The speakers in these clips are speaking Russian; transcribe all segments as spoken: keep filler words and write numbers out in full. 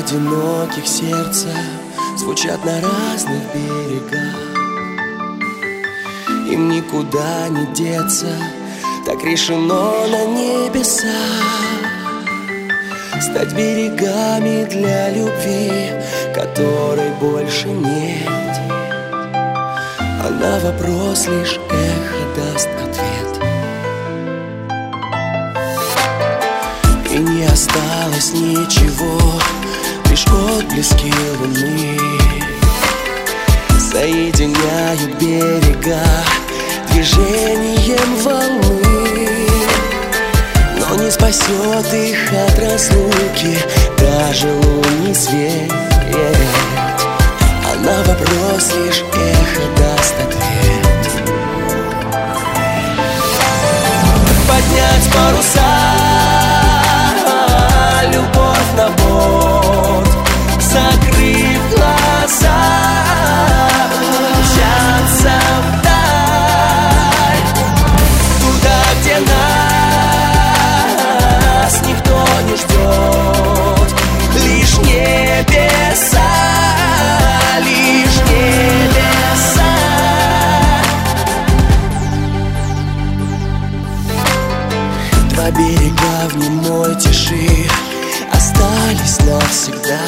одиноких сердца звучат на разных берегах. Им никуда не деться, так решено на небесах. Стать берегами для любви, которой больше нет. А на вопрос лишь эхо даст ответ. И не осталось ничего, лишь отблески луны соединяют берега движением волны. Но не спасет их от разлуки даже лунный свет. А на вопрос лишь эхо даст ответ. Поднять паруса, любовь на борт, закрыв глаза, мчаться вдаль, туда, где нас никто не ждет. Лишь небеса, лишь небеса. Два берега в немой тиши остались навсегда,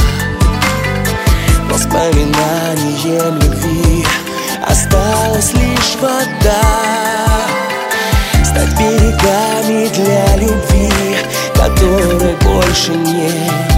воспоминанием любви осталась лишь вода. Стать берегами для любви, которой больше нет.